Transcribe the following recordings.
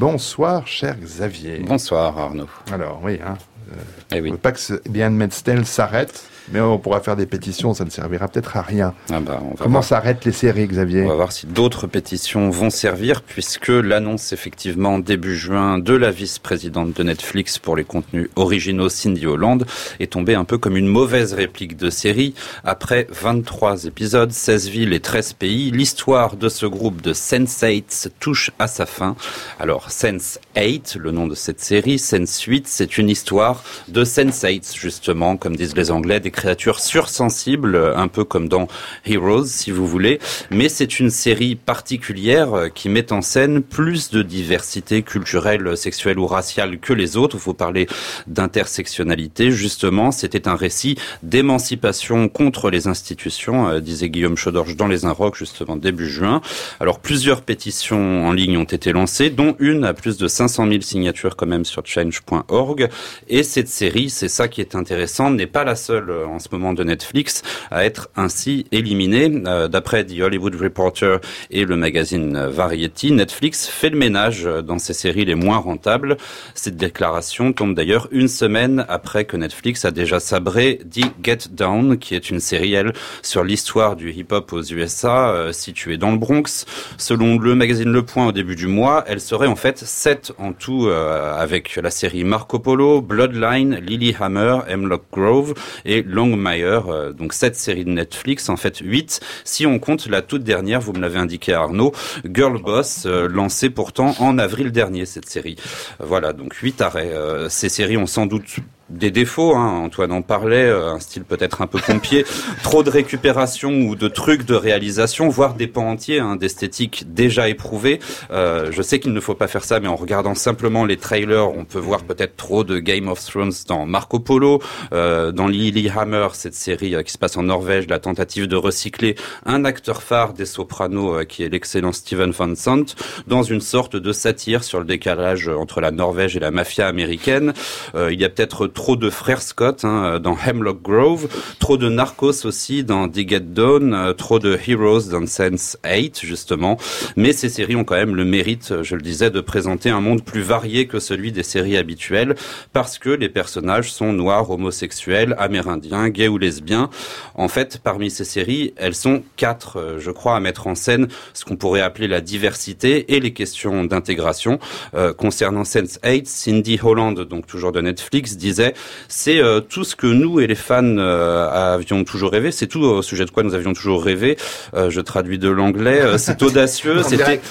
Bonsoir, cher Xavier. Bonsoir, Arnaud. Alors, oui, oui. On ne veut pas que The Handmaid's Tale s'arrête, mais on pourra faire des pétitions, ça ne servira peut-être à rien. Comment s'arrêtent les séries, Xavier ? On va voir si d'autres pétitions vont servir, puisque l'annonce effectivement début juin de la vice-présidente de Netflix pour les contenus originaux, Cindy Holland, est tombée un peu comme une mauvaise réplique de série. Après 23 épisodes, 16 villes et 13 pays, l'histoire de ce groupe de Sense8 touche à sa fin. Alors Sense8, le nom de cette série, Sense8, c'est une histoire de Sense8, justement, comme disent les Anglais, des créatures sursensibles, un peu comme dans Heroes, si vous voulez. Mais c'est une série particulière qui met en scène plus de diversité culturelle, sexuelle ou raciale que les autres. Il faut parler d'intersectionnalité, justement. C'était un récit d'émancipation contre les institutions, disait Guillaume Chodorge dans Les Inrocks, justement, début juin. Alors, plusieurs pétitions en ligne ont été lancées, dont une à plus de 500 000 signatures quand même sur change.org. Et cette série, c'est ça qui est intéressant, n'est pas la seule en ce moment de Netflix à être ainsi éliminée. D'après The Hollywood Reporter et le magazine Variety, Netflix fait le ménage dans ses séries les moins rentables. Cette déclaration tombe d'ailleurs une semaine après que Netflix a déjà sabré The Get Down, qui est une série, elle, sur l'histoire du hip-hop aux USA, située dans le Bronx. Selon le magazine Le Point au début du mois, elle serait en fait 7 en tout, avec la série Marco Polo, Bloodline, Lilyhammer, Hemlock Grove et Longmire, donc 7 séries de Netflix, en fait 8, si on compte la toute dernière, vous me l'avez indiqué Arnaud, Girl Boss, lancée pourtant en avril dernier, cette série. Voilà, donc 8 arrêts. Ces séries ont sans doute des défauts, Antoine en parlait, un style peut-être un peu pompier, trop de récupération ou de trucs de réalisation, voire des pans entiers d'esthétique déjà éprouvés. Je sais qu'il ne faut pas faire ça, mais en regardant simplement les trailers, on peut voir peut-être trop de Game of Thrones dans Marco Polo, dans Lilyhammer, cette série qui se passe en Norvège, la tentative de recycler un acteur phare des Sopranos, qui est l'excellent Steven Van Sant, dans une sorte de satire sur le décalage entre la Norvège et la mafia américaine. Il y a peut-être trop de frères Scott dans Hemlock Grove, trop de Narcos aussi dans The Get Down, trop de Heroes dans Sense8 justement, mais ces séries ont quand même le mérite, je le disais, de présenter un monde plus varié que celui des séries habituelles, parce que les personnages sont noirs, homosexuels, amérindiens, gays ou lesbiens. En fait, parmi ces séries, elles sont 4, je crois, à mettre en scène ce qu'on pourrait appeler la diversité et les questions d'intégration. Concernant Sense8, Cindy Holland, donc toujours de Netflix, disait c'est tout ce que nous et les fans avions toujours rêvé, c'est tout au sujet de quoi nous avions toujours rêvé. Je traduis de l'anglais, c'est audacieux, c'était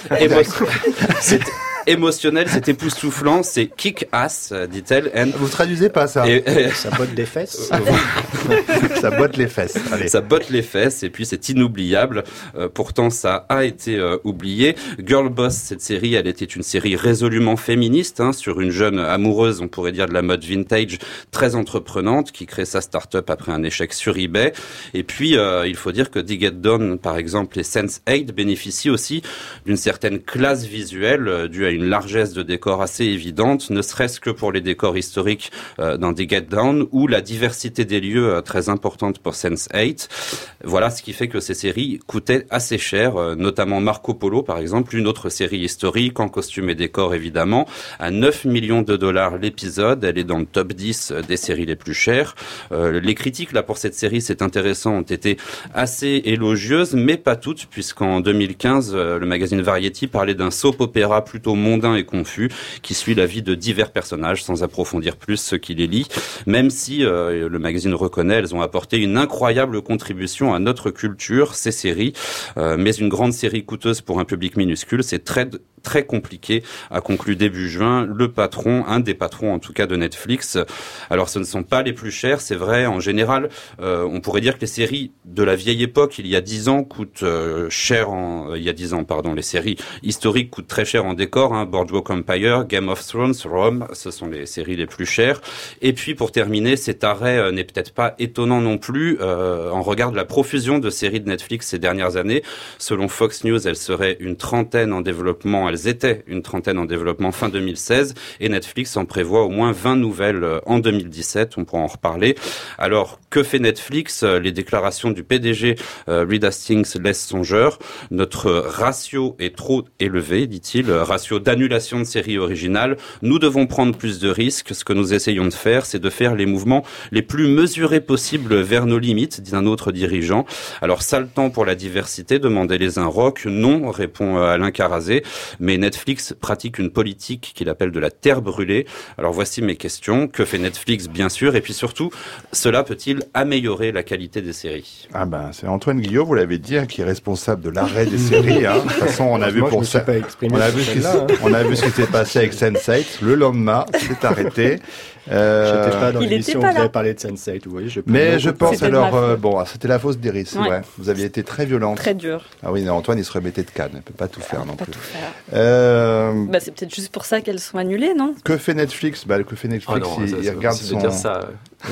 émotionnel, c'est époustouflant, c'est kick-ass, dit-elle. Vous traduisez pas ça. Ça botte les fesses. Ça botte les fesses. Allez. Ça botte les fesses, et puis c'est inoubliable. Pourtant, ça a été oublié. Girl Boss, cette série, elle était une série résolument féministe, sur une jeune amoureuse, on pourrait dire de la mode vintage, très entreprenante, qui crée sa start-up après un échec sur eBay. Et puis, il faut dire que The Get Down, par exemple, et Sense8 bénéficient aussi d'une certaine classe visuelle due à une largesse de décors assez évidente, ne serait-ce que pour les décors historiques dans The Get Down, ou la diversité des lieux très importante pour Sense8. Voilà ce qui fait que ces séries coûtaient assez cher, notamment Marco Polo, par exemple, une autre série historique, en costume et décors évidemment, à 9 millions de dollars l'épisode. Elle est dans le top 10 des séries les plus chères. Les critiques là pour cette série, c'est intéressant, ont été assez élogieuses, mais pas toutes, puisqu'en 2015, le magazine Variety parlait d'un soap opéra plutôt mondain et confus, qui suit la vie de divers personnages sans approfondir plus ce qui les lie, même si le magazine reconnaît, elles ont apporté une incroyable contribution à notre culture, ces séries, mais une grande série coûteuse pour un public minuscule, c'est très compliqué, a conclu début juin le patron, un des patrons en tout cas de Netflix. Alors ce ne sont pas les plus chers, c'est vrai, en général, on pourrait dire que les séries de la vieille époque, il y a 10 ans, coûtent cher les séries historiques coûtent très cher en décor, Boardwalk Empire, Game of Thrones, Rome, ce sont les séries les plus chères. Et puis pour terminer, cet arrêt n'est peut-être pas étonnant non plus, en regard de la profusion de séries de Netflix ces dernières années. Selon Fox News, elle serait une 30aine en développement elles étaient une trentaine en développement fin 2016 et Netflix en prévoit au moins 20 nouvelles en 2017. On pourra en reparler. Alors, que fait Netflix ? Les déclarations du PDG Reed Hastings laissent songeur. Notre ratio est trop élevé, dit-il, ratio d'annulation de séries originales. Nous devons prendre plus de risques. Ce que nous essayons de faire, c'est de faire les mouvements les plus mesurés possibles vers nos limites, dit un autre dirigeant. Alors, sale temps pour la diversité, demandez les un rock. Non, répond Alain Carazé. Mais Netflix pratique une politique qu'il appelle de la terre brûlée. Alors, voici mes questions. Que fait Netflix, bien sûr? Et puis surtout, cela peut-il améliorer la qualité des séries? Ah ben, c'est Antoine Guillot, vous l'avez dit, qui est responsable de l'arrêt des séries. De toute façon, on a vu pour ça. On a vu ce qui s'est passé avec Sense8. Le lendemain, c'est arrêté. J'étais pas dans l'émission où vous avez parlé de Sense8, vous voyez. Mais je pense c'était la fausse d'Iris, ouais. Vous aviez été très violente. Très dur. Ah oui, Antoine, il se remettait de Cannes. Il peut pas tout faire non plus. C'est peut-être juste pour ça qu'elles sont annulées, non? Que fait Netflix? Il regarde son... dire ça.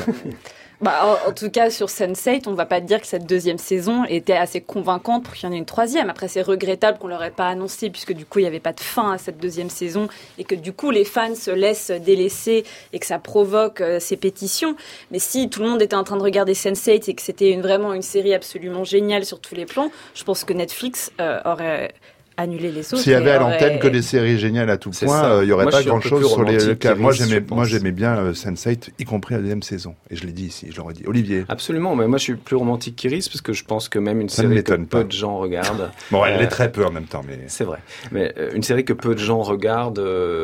En tout cas, sur Sense8, on ne va pas dire que cette deuxième saison était assez convaincante pour qu'il y en ait une troisième. Après, c'est regrettable qu'on ne l'aurait pas annoncé, puisque du coup, il n'y avait pas de fin à cette deuxième saison, et que du coup, les fans se laissent délaisser, et que ça provoque ces pétitions. Mais si tout le monde était en train de regarder Sense8 et que c'était vraiment une série absolument géniale sur tous les plans, je pense que Netflix aurait... annuler les autres. S'il y avait à l'antenne que des séries géniales à tout point, il n'y aurait pas grand-chose sur les cas. Moi, j'aimais bien Sense8, y compris la deuxième saison. Et je l'ai dit ici, je l'aurais dit. Olivier. Absolument, mais moi, je suis plus romantique qu'Iris, parce que je pense que même une série que peu de gens regardent... Bon, elle l'est très peu en même temps, mais... C'est vrai. Mais une série que peu de gens regardent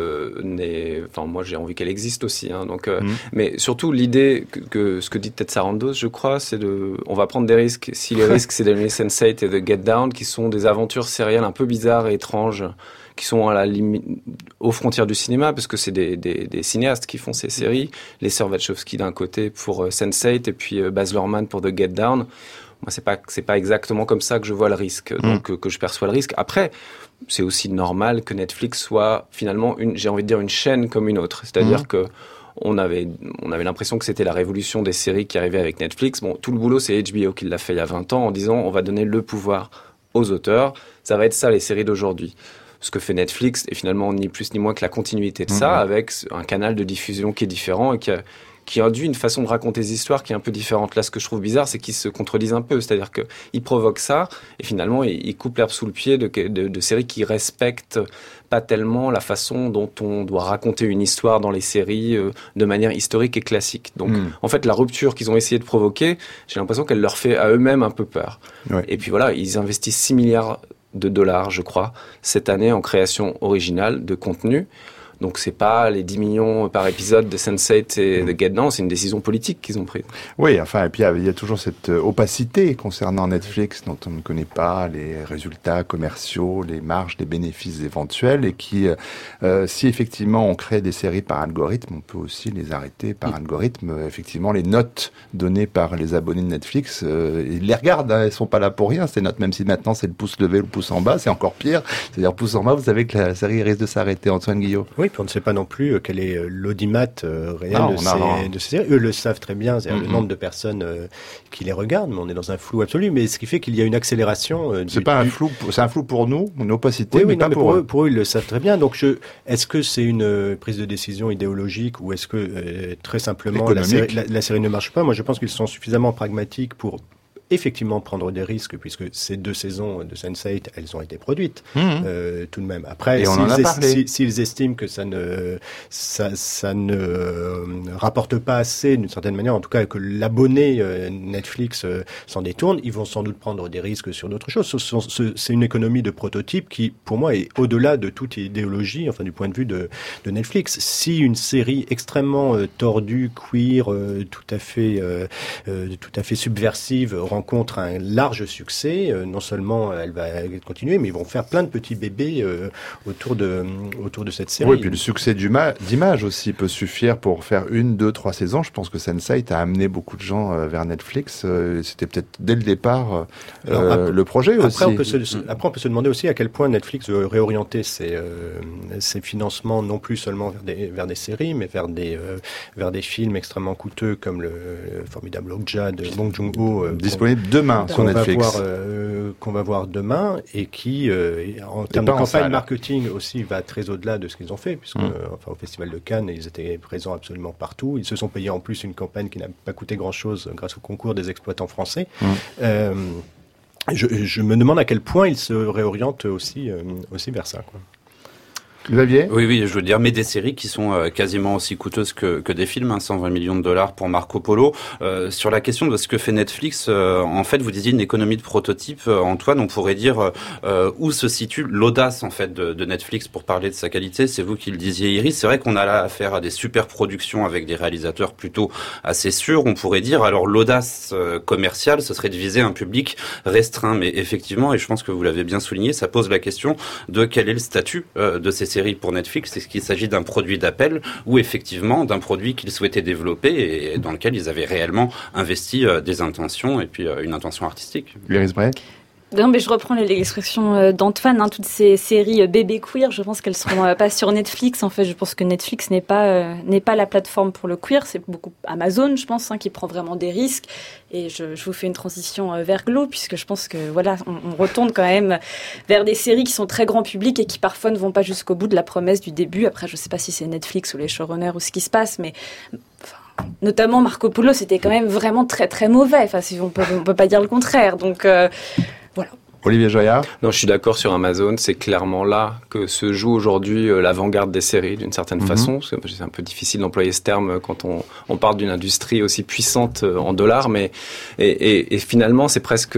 Enfin, moi, j'ai envie qu'elle existe aussi. Donc, mais surtout, l'idée que ce que dit Ted Sarandos, je crois, c'est on va prendre des risques. Si les risques, c'est d'annuler Sense8 et The Get Down, qui sont des aventures sérielles un peu bizarres et étranges, qui sont à la limite, aux frontières du cinéma, parce que c'est des cinéastes qui font ces séries. Les sœurs Wachowski d'un côté pour Sense8 et puis Baz Luhrmann pour The Get Down. Moi, c'est pas exactement comme ça que je vois le risque, donc que je perçois le risque. Après, c'est aussi normal que Netflix soit finalement j'ai envie de dire une chaîne comme une autre. C'est-à-dire que on avait l'impression que c'était la révolution des séries qui arrivait avec Netflix. Bon, tout le boulot, c'est HBO qui l'a fait il y a 20 ans en disant on va donner le pouvoir aux auteurs. Ça va être ça, les séries d'aujourd'hui. Ce que fait Netflix est finalement ni plus ni moins que la continuité de ça, avec un canal de diffusion qui est différent et qui induit une façon de raconter des histoires qui est un peu différente. Là, ce que je trouve bizarre, c'est qu'ils se contredisent un peu. C'est-à-dire qu'ils provoquent ça, et finalement, ils coupent l'herbe sous le pied de séries qui respectent pas tellement la façon dont on doit raconter une histoire dans les séries de manière historique et classique. Donc, en fait, la rupture qu'ils ont essayé de provoquer, j'ai l'impression qu'elle leur fait à eux-mêmes un peu peur. Ouais. Et puis voilà, ils investissent 6 milliards de dollars, je crois, cette année en création originale de contenu. Donc c'est pas les 10 millions par épisode de Sense8 et de Get Down, c'est une décision politique qu'ils ont prise. Oui, enfin, et puis il y a toujours cette opacité concernant Netflix dont on ne connaît pas les résultats commerciaux, les marges, les bénéfices éventuels, et qui, si effectivement on crée des séries par algorithme, on peut aussi les arrêter par algorithme. Effectivement, les notes données par les abonnés de Netflix, ils les regardent, elles sont pas là pour rien, ces notes, même si maintenant c'est le pouce levé ou le pouce en bas, c'est encore pire. C'est-à-dire pouce en bas, vous savez que la série risque de s'arrêter. Antoine Guillot. Oui, puis on ne sait pas non plus quel est l'audimat réel de ces séries. Eux le savent très bien, c'est-à-dire le nombre de personnes qui les regardent, mais on est dans un flou absolu. Mais ce qui fait qu'il y a une accélération. C'est un flou pour nous, une opacité, mais pas pour eux. Pour eux, ils le savent très bien. Donc, est-ce que c'est une prise de décision idéologique ou est-ce que très simplement la série ne marche pas? Moi, je pense qu'ils sont suffisamment pragmatiques pour effectivement prendre des risques, puisque ces 2 saisons de Sense8, elles ont été produites tout de même. Après, s'ils estiment que ça ne rapporte pas assez, d'une certaine manière, en tout cas que l'abonné Netflix s'en détourne, ils vont sans doute prendre des risques sur d'autres choses. C'est une économie de prototype qui, pour moi, est au-delà de toute idéologie, enfin du point de vue de Netflix. Si une série extrêmement tordue, queer, tout à fait subversive rencontre un large succès, non seulement elle va continuer, mais ils vont faire plein de petits bébés autour de cette série. Oui, puis le succès d'image aussi peut suffire pour faire 1, 2, 3 saisons. Je pense que Sense8 a amené beaucoup de gens vers Netflix. C'était peut-être dès le départ le projet aussi. Après, on peut se demander aussi à quel point Netflix veut réorienter ses financements, non plus seulement vers des séries, mais vers des films extrêmement coûteux comme le formidable Okja de Bong Joon-ho, décoller demain sur Netflix. Qu'on va voir demain et qui, en termes de campagne marketing aussi, va très au-delà de ce qu'ils ont fait, puisque au Festival de Cannes, ils étaient présents absolument partout. Ils se sont payés en plus une campagne qui n'a pas coûté grand-chose grâce au concours des exploitants français. Je me demande à quel point ils se réorientent aussi vers ça, quoi. Xavier ? Oui, je veux dire, mais des séries qui sont quasiment aussi coûteuses que des films, 120 millions de dollars pour Marco Polo. Sur la question de ce que fait Netflix, en fait, vous disiez une économie de prototype. Antoine, on pourrait dire où se situe l'audace en fait de Netflix pour parler de sa qualité. C'est vous qui le disiez, Iris. C'est vrai qu'on a là affaire à des super productions avec des réalisateurs plutôt assez sûrs. On pourrait dire, alors l'audace commerciale, ce serait de viser un public restreint. Mais effectivement, et je pense que vous l'avez bien souligné, ça pose la question de quel est le statut de ces série pour Netflix. Est-ce qu'il s'agit d'un produit d'appel ou effectivement d'un produit qu'ils souhaitaient développer et dans lequel ils avaient réellement investi des intentions et puis une intention artistique? Iris Bray? Non, mais je reprends l'expression d'Antoine, toutes ces séries bébé queer, je pense qu'elles seront pas sur Netflix. En fait, je pense que Netflix n'est pas la plateforme pour le queer, c'est beaucoup Amazon, je pense, qui prend vraiment des risques. Et je vous fais une transition vers Glow, puisque je pense que voilà, on retourne quand même vers des séries qui sont très grand public et qui parfois ne vont pas jusqu'au bout de la promesse du début. Après, je sais pas si c'est Netflix ou les showrunners ou ce qui se passe, mais notamment Marco Polo, c'était quand même vraiment très très mauvais. Enfin, on peut pas dire le contraire. Donc voilà. Olivier Joyard? Non, je suis d'accord sur Amazon. C'est clairement là que se joue aujourd'hui l'avant-garde des séries, d'une certaine façon. C'est un peu difficile d'employer ce terme quand on parle d'une industrie aussi puissante en dollars, mais et finalement, c'est presque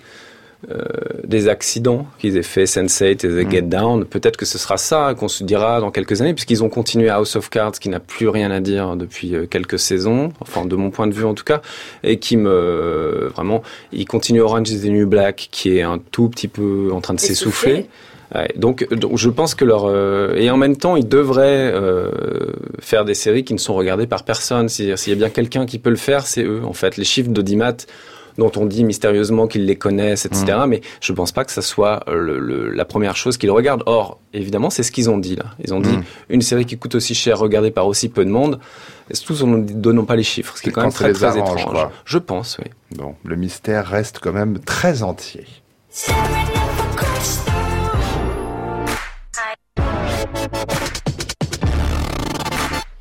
des accidents qu'ils aient fait Sense8 et The Get Down. Peut-être que ce sera ça qu'on se dira dans quelques années, puisqu'ils ont continué House of Cards, qui n'a plus rien à dire depuis quelques saisons, enfin de mon point de vue en tout cas, et qui vraiment, ils continuent Orange is the New Black, qui est un tout petit peu en train de s'essouffler. Ouais, donc je pense que et en même temps ils devraient faire des séries qui ne sont regardées par personne. C'est-à-dire, s'il y a bien quelqu'un qui peut le faire, c'est eux en fait. Les chiffres d'audimat dont on dit mystérieusement qu'ils les connaissent, etc. Mais je pense pas que ça soit la première chose qu'ils regardent. Or, évidemment, c'est ce qu'ils ont dit là. Ils ont dit une série qui coûte aussi cher, regardée par aussi peu de monde. Tous en ne donnant pas les chiffres, ce qui est quand même très très étrange. Quoi. Je pense, oui. Bon, le mystère reste quand même très entier.